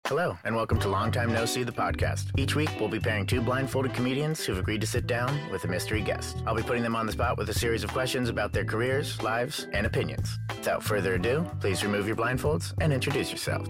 Hello, and welcome to Long Time No See, the podcast. Each week, we'll be pairing two blindfolded comedians who've agreed to sit down with a mystery guest. I'll be putting them on the spot with a series of questions about their careers, lives, and opinions. Without further ado, please remove your blindfolds and introduce yourselves.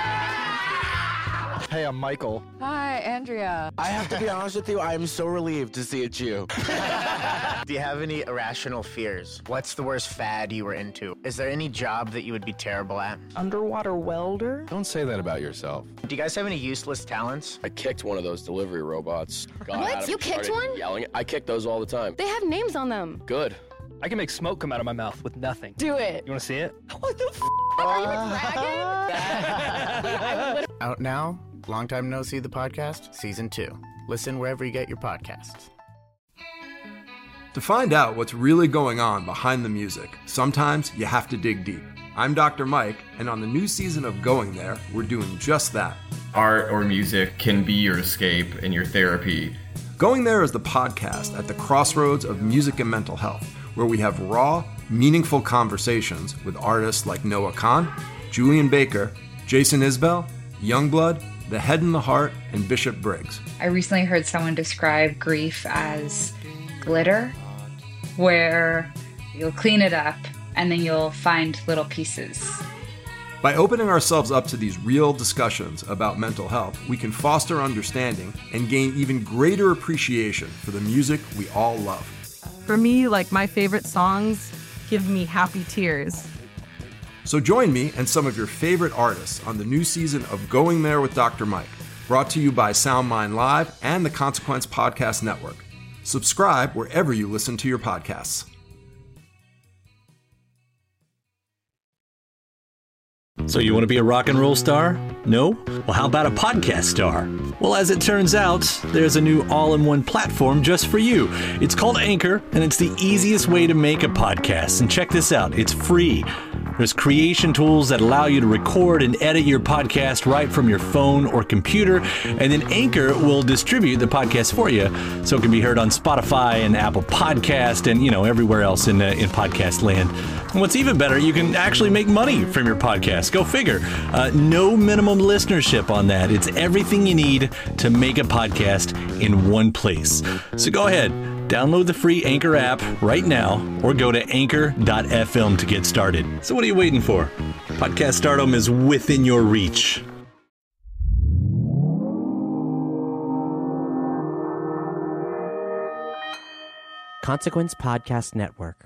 Hey, I'm Michael. Hi, Andrea. I have to be honest with you, I am so relieved to see it's you. Do you have any irrational fears? What's the worst fad you were into? Is there any job that you would be terrible at? Underwater welder? Don't say that about yourself. Do you guys have any useless talents? I kicked one of those delivery robots. What? You kicked one? Yelling. I kick those all the time. They have names on them. Good. I can make smoke come out of my mouth with nothing. Do it. You want to see it? What the f***? Are you a dragon? Out now, Long Time No See, the podcast, Season 2. Listen wherever you get your podcasts. To find out what's really going on behind the music, sometimes you have to dig deep. I'm Dr. Mike, and on the new season of Going There, we're doing just that. Art or music can be your escape and your therapy. Going There is the podcast at the crossroads of music and mental health, where we have raw, meaningful conversations with artists like Noah Kahn, Julian Baker, Jason Isbell, Youngblood, The Head and the Heart, and Bishop Briggs. I recently heard someone describe grief as glitter, where you'll clean it up and then you'll find little pieces. By opening ourselves up to these real discussions about mental health, we can foster understanding and gain even greater appreciation for the music we all love. For me, like, my favorite songs give me happy tears. So join me and some of your favorite artists on the new season of Going There with Dr. Mike, brought to you by SoundMind Live and the Consequence Podcast Network. Subscribe wherever you listen to your podcasts. So you want to be a rock and roll star? No? Well, how about a podcast star? Well, as it turns out, there's a new all-in-one platform just for you. It's called Anchor, and it's the easiest way to make a podcast. And check this out, it's free. There's creation tools that allow you to record and edit your podcast right from your phone or computer, and then Anchor will distribute the podcast for you so it can be heard on Spotify and Apple Podcast and, everywhere else in podcast land. And what's even better, you can actually make money from your podcast. Go figure. No minimum listenership on that. It's everything you need to make a podcast in one place. So go ahead. Download the free Anchor app right now or go to anchor.fm to get started. So what are you waiting for? Podcast stardom is within your reach. Consequence Podcast Network.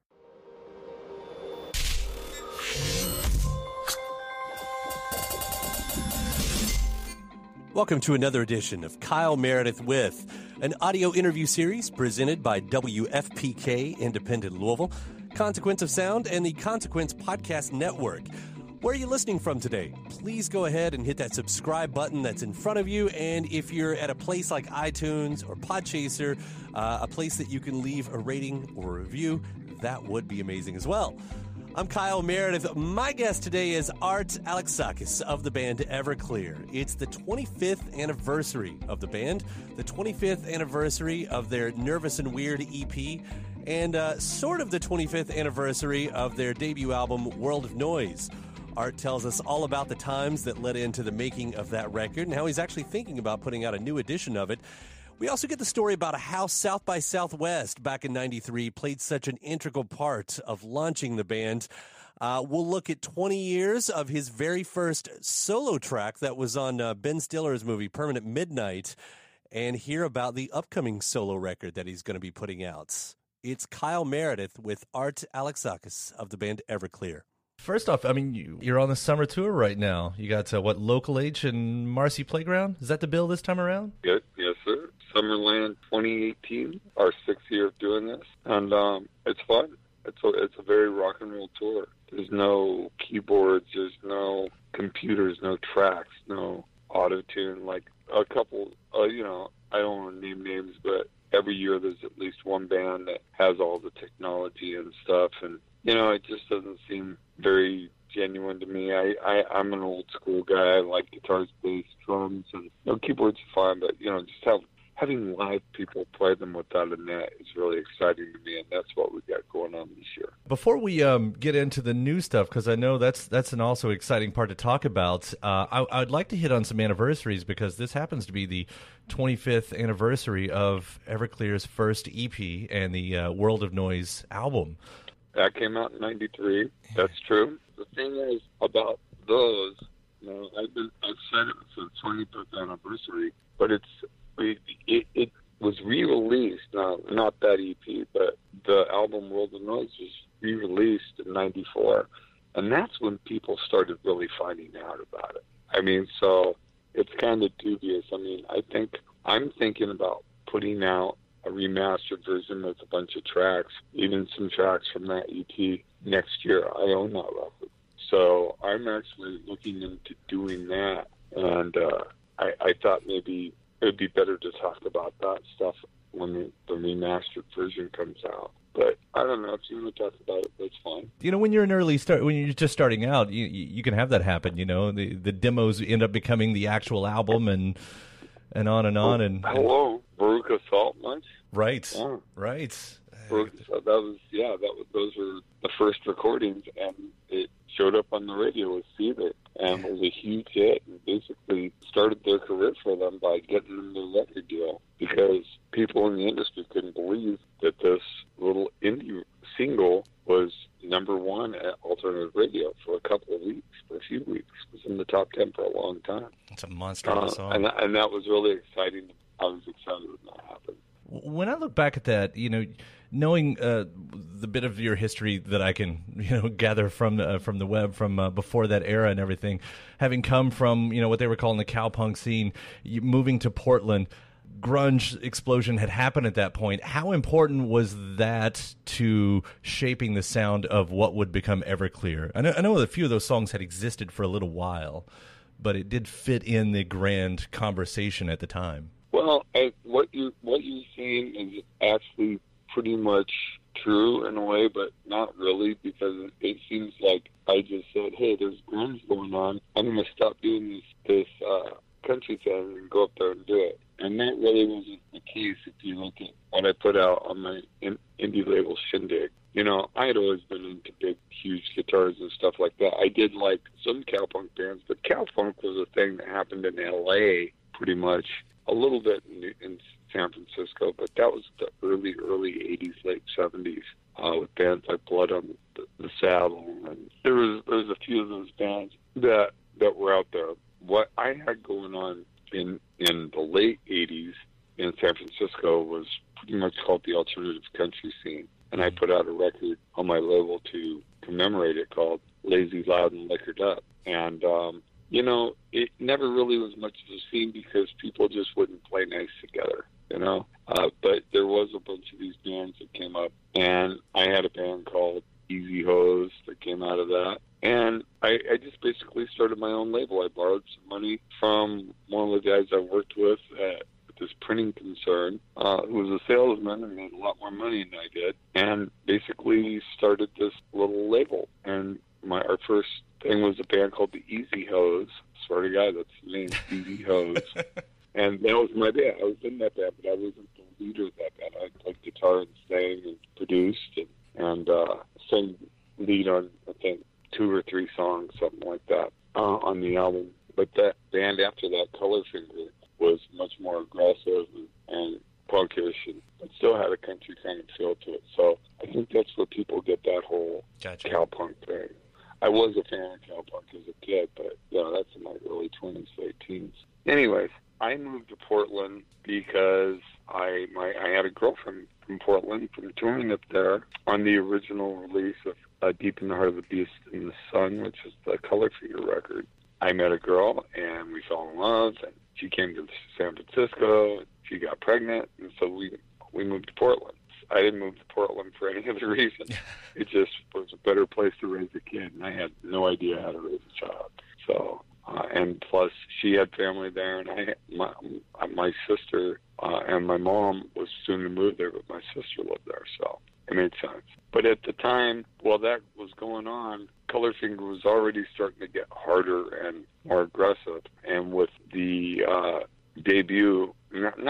Welcome to another edition of Kyle Meredith With, an audio interview series presented by WFPK Independent Louisville, Consequence of Sound, and the Consequence Podcast Network. Where are you listening from today? Please go ahead and hit that subscribe button that's in front of you, and if you're at a place like iTunes or Podchaser, a place that you can leave a rating or a review, that would be amazing as well. I'm Kyle Meredith. My guest today is Art Alexakis of the band Everclear. It's the 25th anniversary of the band, the 25th anniversary of their Nervous and Weird EP, and sort of the 25th anniversary of their debut album, World of Noise. Art tells us all about the times that led into the making of that record and how he's actually thinking about putting out a new edition of it. We also get the story about how South by Southwest back in '93 played such an integral part of launching the band. We'll look at 20 years of his very first solo track that was on Ben Stiller's movie Permanent Midnight, and hear about the upcoming solo record that he's going to be putting out. It's Kyle Meredith with Art Alexakis of the band Everclear. First off, you're on the summer tour right now. You got, Local H and Marcy Playground? Is that the bill this time around? Yes, sir. Summerland 2018, our 6th year of doing this. And it's fun. It's a very rock and roll tour. There's no keyboards, there's no computers, no tracks, no auto-tune. Like a couple, I don't want to name names, but every year there's at least one band that has all the technology and stuff. And, it just doesn't seem very genuine to me. I'm an old school guy. I like guitars, bass, drums, and keyboards are fine, but just having live people play them without a net is really exciting to me, and that's what we got going on this year. Before we get into the new stuff, because I know that's an also exciting part to talk about, I'd like to hit on some anniversaries, because this happens to be the 25th anniversary of Everclear's first EP and the World of Noise album. That came out in '93. That's true. The thing is about those, I've said it was the 25th anniversary, but it was re-released. Now, not that EP, but the album World of Noise was re-released in '94, and that's when people started really finding out about it. I mean, so it's kind of dubious. I mean, I'm thinking about putting out a remastered version with a bunch of tracks, even some tracks from that EP next year. I own that record. So I'm actually looking into doing that, and I thought maybe it would be better to talk about that stuff when the remastered version comes out. But I don't know, if you want to talk about it, that's fine. When you're when you're just starting out, you can have that happen. The demos end up becoming the actual album, and on and on. And hello, Baruch Assault much? Right, yeah. Right. So those were the first recordings, and it showed up on the radio with Seize It, and was a huge hit, and basically started their career for them by getting them their record deal, because people in the industry couldn't believe that this little indie single was #1 at alternative radio for a few weeks. It was in the top 10 for a long time. It's a monster of a song. And that was really exciting. I was excited when that happened. When I look back at that, knowing the bit of your history that I can, gather from the web from before that era and everything, having come from, what they were calling the cowpunk scene, moving to Portland, grunge explosion had happened at that point. How important was that to shaping the sound of what would become Everclear? I know a few of those songs had existed for a little while, but it did fit in the grand conversation at the time. Well, what you're saying is actually pretty much true in a way, but not really, because it seems like I just said, hey, there's grunge going on. I'm going to stop doing this country thing and go up there and do it. And that really wasn't the case if you look at what I put out on my indie label Shindig. I had always been into big, huge guitars and stuff like that. I did like some cowpunk bands, but cowpunk was a thing that happened in L.A. pretty much, a little bit in San Francisco, but that was the early 80s, late 70s, with bands like Blood on the Saddle. And there was a few of those bands that were out there. What I had going on in the late 80s in San Francisco was pretty much called the alternative country scene. And I put out a record on my label to commemorate it called Lazy, Loud, and Liquored Up. And, it never really was much of a scene because people just wouldn't play nice together, But there was a bunch of these bands that came up, and I had a band called Easy Hose that came out of that. And I just basically started my own label. I borrowed some money from one of the guys I worked with at this printing concern, who was a salesman and made a lot more money than I did, and basically started this little label. And our first thing was a band called the Easy Hose. Swear to God, that's the name, Easy Hose. And that was my band. I was in that band, but I wasn't the leader of that band. I played guitar and sang and produced and sang lead on, I think, 2 or 3 songs, something like that, on the album. But that band after that, Colorfinger, was much more aggressive and punkish, and it still had a country kind of feel to it. So I think that's where people get that whole cowpunk thing. I was a fan of cowpunk as a kid, but that's in my early 20s, late teens. Anyways, I moved to Portland because I had a girlfriend from Portland from touring up there on the original release of Deep in the Heart of the Beast in the Sun, which is the Colorfinger record. I met a girl, and we fell in love, and she came to San Francisco, and she got pregnant, and so we moved to Portland. I didn't move to Portland for any other reason. It just was a better place to raise a kid, and I had no idea how to raise a child. So, and plus, she had family there, and my sister and my mom was soon to move there, but my sister lived there, so it made sense. But at the time, while that was going on, Colorfinger was already starting to get harder and more aggressive, and with the debut, not the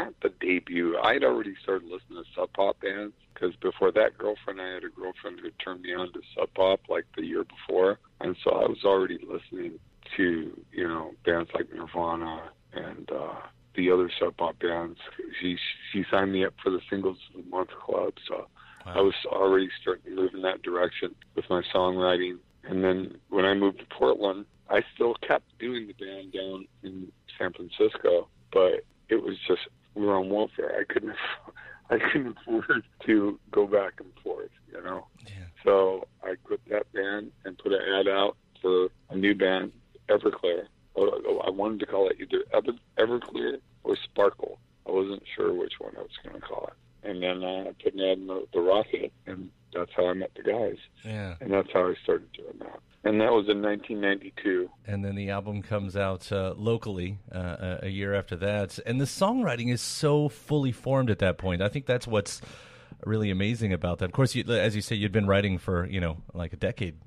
debut. I'd already started listening to Sub Pop bands because before that I had a girlfriend who turned me on to Sub Pop like the year before. And so I was already listening to, bands like Nirvana and the other Sub Pop bands. She signed me up for the Singles of the Month Club, so wow. I was already starting to move in that direction with my songwriting. And then when I moved to Portland, I still kept doing the band down in San Francisco, but it was just, we were on welfare. I couldn't afford to go back and forth, Yeah. So I quit that band and put an ad out for a new band, Everclear. I wanted to call it either Everclear or Sparkle. I wasn't sure which one I was going to call it. And then I put an ad in the Rocket, and that's how I met the guys. Yeah. And that's how I started doing that. And that was in 1992. And then the album comes out locally a year after that. And the songwriting is so fully formed at that point. I think that's what's really amazing about that. Of course, as you say, you'd been writing for, like a decade,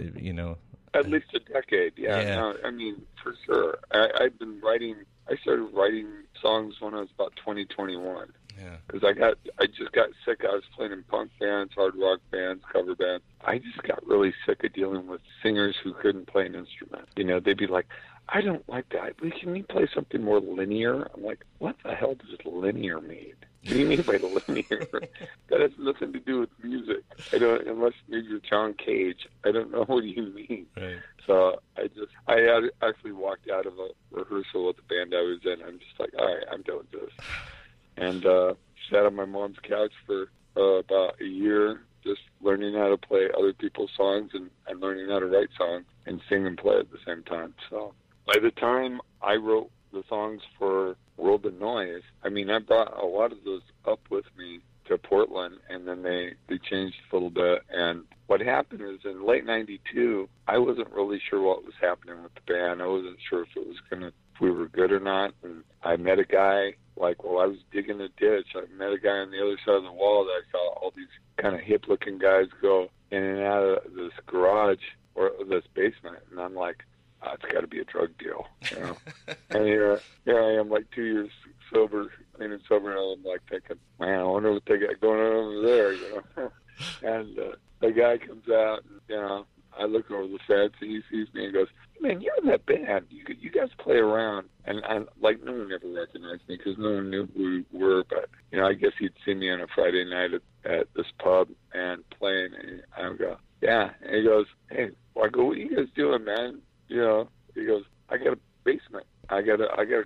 At least a decade, yeah. No, I mean, for sure. I've been writing, I started writing songs when I was about 21. Yeah. Because I just got sick. I was playing in punk bands, hard rock bands, cover bands. I just got really sick of dealing with singers who couldn't play an instrument. They'd be like, I don't like that. Can you play something more linear? I'm like, what the hell does linear mean? What do you mean by linear? That has nothing to do with music. Unless maybe you're John Cage. I don't know what you mean. Right. So I had actually walked out of a rehearsal with the band I was in. I'm just like, all right, I'm done with this. And sat on my mom's couch for about a year, just learning how to play other people's songs and learning how to write songs and sing and play at the same time. So by the time I wrote the songs for World of Noise, I brought a lot of those up with me to Portland, and then they changed a little bit. And what happened is in late 92, I wasn't really sure what was happening with the band. I wasn't sure if we were good or not. And I met a guy, I was digging a ditch. I met a guy on the other side of the wall that I saw all these kind of hip-looking guys go in and out of this garage or this basement. And I'm like, it's got to be a drug deal, And here I am, 2 years sober, clean and sober, and I'm thinking, man, I wonder what they got going on over there, And the guy comes out, and, I look over the fence, and he sees me and goes, man, you're in that band. You guys play around. And no one ever recognized me because no one knew who we were. But, I guess he'd seen me on a Friday night at this pub and playing. And I would go, yeah. And he goes, hey, I go, what are you guys doing, man? He goes, I got a basement. I got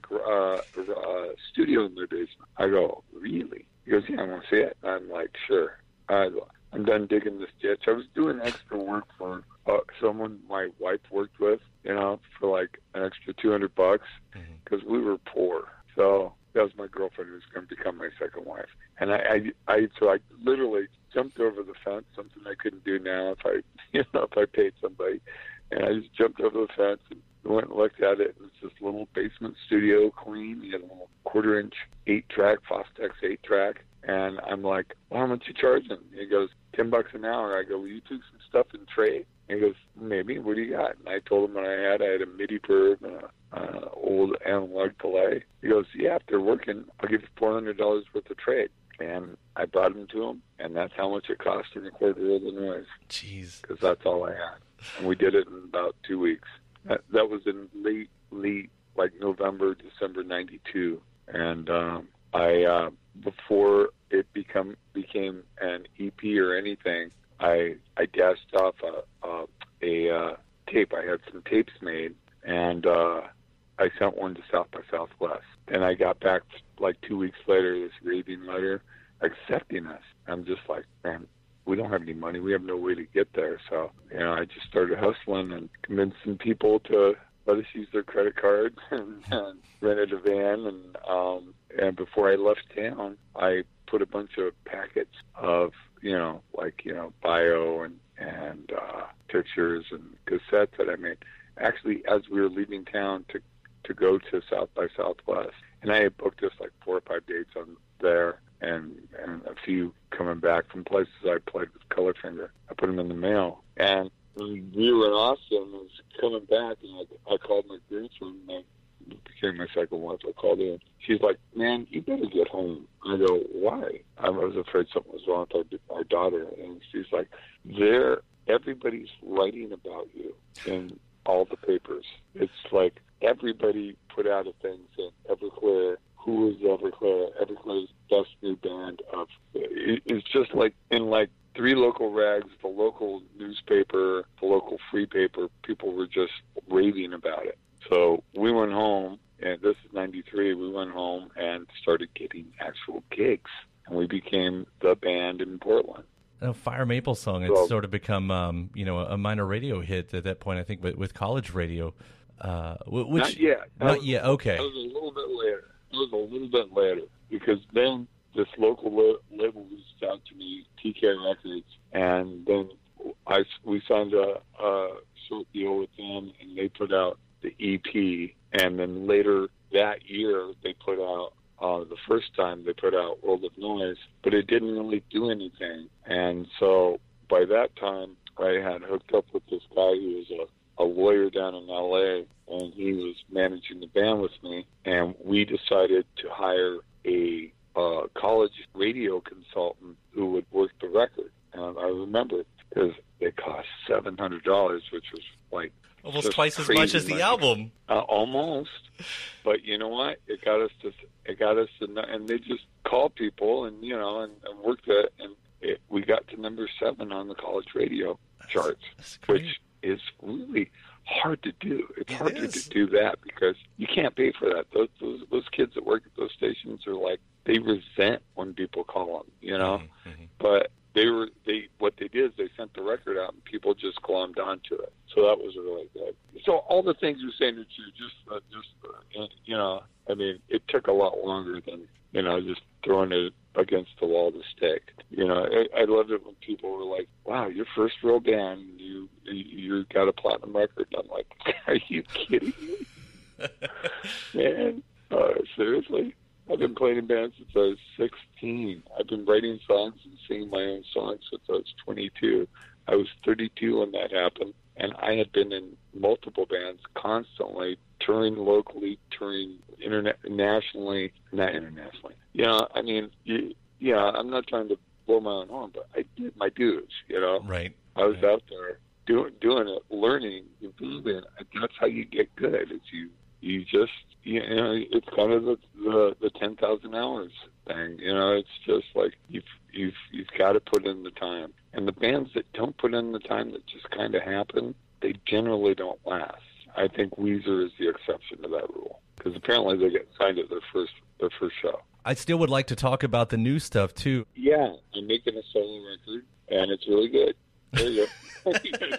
a studio in the basement. I go, really? He goes, yeah, I want to see it. I'm like, sure. I'm done digging this ditch. I was doing extra work for someone my wife worked with, for an extra $200 because we were poor. So that was my girlfriend who was going to become my second wife. And so I literally jumped over the fence, something I couldn't do now if I paid somebody. And I just jumped over the fence and went and looked at it. It was this little basement studio, clean. He had a little 1/4-inch 8-track, Fostex 8-track. And I'm like, well, how much you charging? He goes, $10 an hour. I go, well, you took some stuff in trade? And he goes, maybe. What do you got? And I told him what I had. I had a MIDI perb and an old analog delay. He goes, yeah, after working, I'll give you $400 worth of trade. And I brought him to him, and that's how much it cost to record World of Noise. Jeez. Because that's all I had. And we did it in about 2 weeks. That was in late, November, December 92. And before it became an EP or anything, I dashed off a tape. I had some tapes made, and I sent one to South by Southwest. And I got back 2 weeks later, this raving letter accepting us. I'm just like, man, we don't have any money. We have no way to get there. So, I just started hustling and convinced some people to let us use their credit cards and rented a van. And before I left town, I put a bunch of packets of, bio and pictures and cassettes that I made. Actually, as we were leaving town to go to South by Southwest, and I had booked us 4 or 5 dates on there, and a few coming back from places I played with Colorfinger. I put them in the mail, and when we were in Austin, I was coming back, and I called my girlfriend, and became my second wife, I called her. She's like, man, you better get home. I go, why? I was afraid something was wrong with our daughter. And she's like, everybody's writing about you in all the papers. It's like everybody put out a thing saying Everclear, who is Everclear? Everclear's best new band of. It's just like in like 3 local rags, the local newspaper, the local free paper, people were just raving about it. So we went home, and this is 93, we went home and started getting actual gigs, and we became the band in Portland. Fire Maple Song, it's sort of become, a minor radio hit at that point, I think, with college radio. Not yet. Not yet, okay. That was a little bit later. Because then this local label reached out to me, TK Records, and then we signed a short deal with them, and they put out the EP, and then later that year they put out the first time they put out World of Noise, but it didn't really do anything. And so by that time, I had hooked up with this guy who was a lawyer down in LA, and he was managing the band with me, and we decided to hire a college radio consultant who would work the record. And I remember because it cost $700, which was like almost twice as much as the album. Almost, but you know what? It got us to, and they just called people and worked it, and we got to number 7 on the college radio charts, which is really hard to do. It's hard to do that because you can't pay for that. Those kids that work at those stations are like, they resent when people call them, But what they did is they sent the record out and people just glommed onto it. So that was really good. So all the things you're saying are true. I mean, it took a lot longer than just throwing it against the wall to stick. I loved it when people were like, "Wow, your first real band, you got a platinum record." And I'm like, "Are you kidding me, man? Seriously?" I've been playing in bands since I was 16. I've been writing songs and singing my own songs since I was 22. I was 32 when that happened, and I had been in multiple bands constantly, touring locally, touring nationally, not internationally. I'm not trying to blow my own horn, but I did my dues, Right. I was out there doing it, learning, improving. That's how you get good. It's you just, it's kind of the 10,000 hours thing. It's just like you've got to put in the time. And the bands that don't put in the time, that just kind of happen, they generally don't last. I think Weezer is the exception to that rule because apparently they get signed at their first show. I still would like to talk about the new stuff too. Yeah, I'm making a solo record, and it's really good. There you go.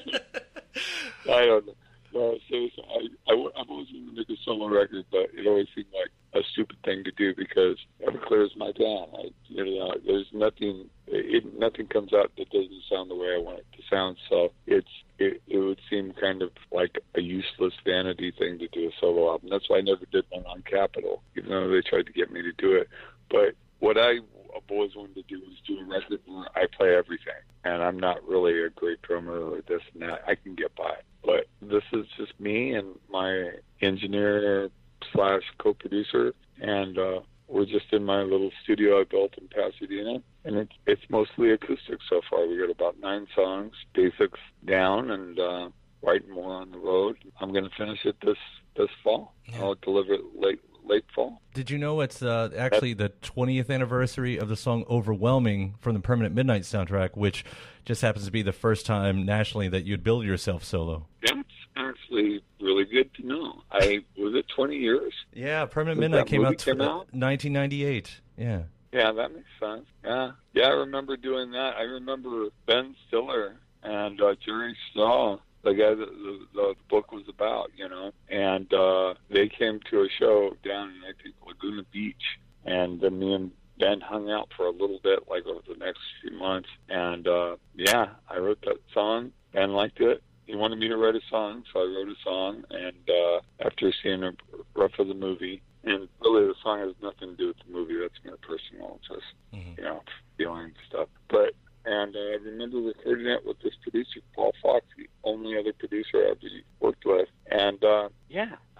I don't know. No, seriously, I've always wanted to make a solo record, but it always seemed like a stupid thing to do because Everclear is my band. There's nothing comes out that doesn't sound the way I want it to sound. So it would seem kind of like a useless vanity thing to do a solo album. That's why I never did one on Capitol, even though they tried to get me to do it. But what I've always wanted to do was do a record where I play everything, and I'm not really a great drummer or this and that. I can get by. But this is just me and my engineer / co-producer, and we're just in my little studio I built in Pasadena, and it's mostly acoustic so far. We got about 9 songs, basics down, and writing more on the road. I'm going to finish it this fall. Yeah. I'll deliver it late fall. Did you know it's actually the 20th anniversary of the song Overwhelming from the Permanent Midnight soundtrack, which just happens to be the first time nationally that you'd billed yourself solo? That's actually really good to know. Was it 20 years? Yeah, Permanent Midnight came out 1998. Yeah. Yeah, that makes sense. Yeah, I remember doing that. I remember Ben Stiller and Jerry Stahl, the guy that the book was about, and they came to a show down in, I think, Laguna Beach, and then me and Ben hung out for a little bit, like over the next few months, and I wrote that song. Ben liked it. He wanted me to write a song, so I wrote a song, and after seeing a rough of the movie, and really the song has nothing to do with the movie, that's more personal, just, feeling stuff, and I remember recording it with this producer, Paul Fox, the only other producer I ever worked with. And,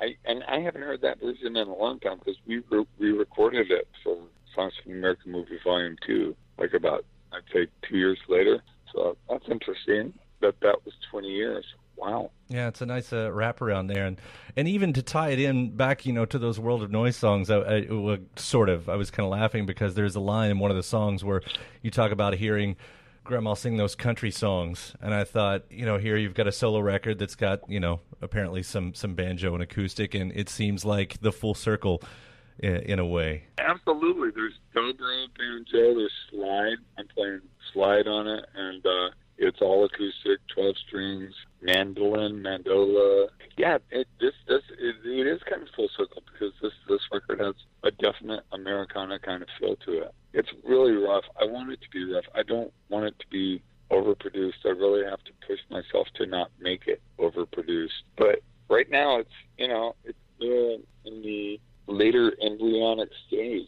I haven't heard that version in a long time because we recorded it for Songs from the American Movie Volume 2, like about, I'd say, 2 years later. So that's interesting that was 20 years. Wow. Yeah, it's a nice wraparound there, and even to tie it in back, to those World of Noise songs. I was kind of laughing because there's a line in one of the songs where you talk about hearing Grandma sing those country songs, and I thought, here you've got a solo record that's got, apparently some banjo and acoustic, and it seems like the full circle in a way. Absolutely. There's dobro, banjo, there's slide. I'm playing slide on it, and it's all acoustic, 12 strings, mandolin, mandola. Yeah, it is kind of full circle because this record has a definite Americana kind of feel to it. It's really rough. I want it to be rough. I don't want it to be overproduced. I really have to push myself to not make it overproduced. But right now it's still in the later embryonic stage,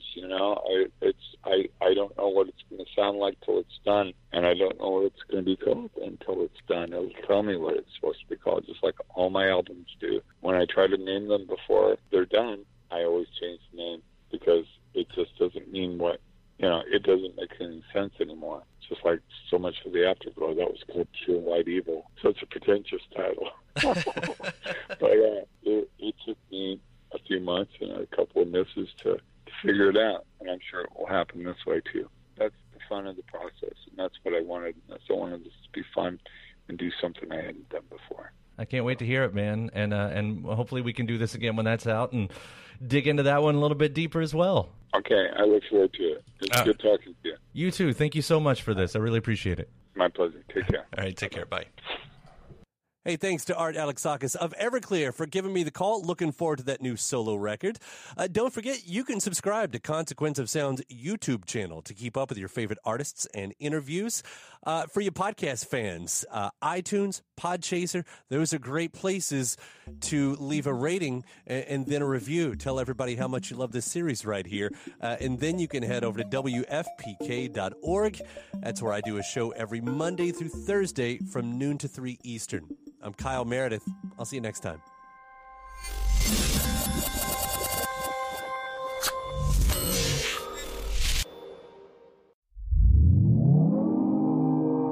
I don't know what it's going to sound like till it's done, and I don't know what it's going to be called until it's done. It'll tell me what it's supposed to be called, just like all my albums do. When I try to name them before they're done, I always change the name because it just doesn't mean what, it doesn't make any sense anymore. It's just like so much for the Afterglow. That was called Pure White Evil. So it's a pretentious title. But it took me a few months and a couple of misses to figure it out, and I'm sure it will happen this way too. That's the fun of the process, and that's what I wanted. I wanted this to be fun and do something I hadn't done before. I can't wait to hear it, man, and hopefully we can do this again when that's out and dig into that one a little bit deeper as well. Okay, I look forward to it. It's good talking to you. You too. Thank you so much for this. I really appreciate it. My pleasure. Take care. All right, take care. Bye. Hey, thanks to Art Alexakis of Everclear for giving me the call. Looking forward to that new solo record. Don't forget, you can subscribe to Consequence of Sound's YouTube channel to keep up with your favorite artists and interviews. For you podcast fans, iTunes, Podchaser, those are great places to leave a rating and then a review. Tell everybody how much you love this series right here. And then you can head over to WFPK.org. That's where I do a show every Monday through Thursday from noon to 3 Eastern. I'm Kyle Meredith. I'll see you next time.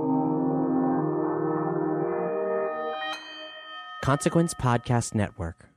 Consequence Podcast Network.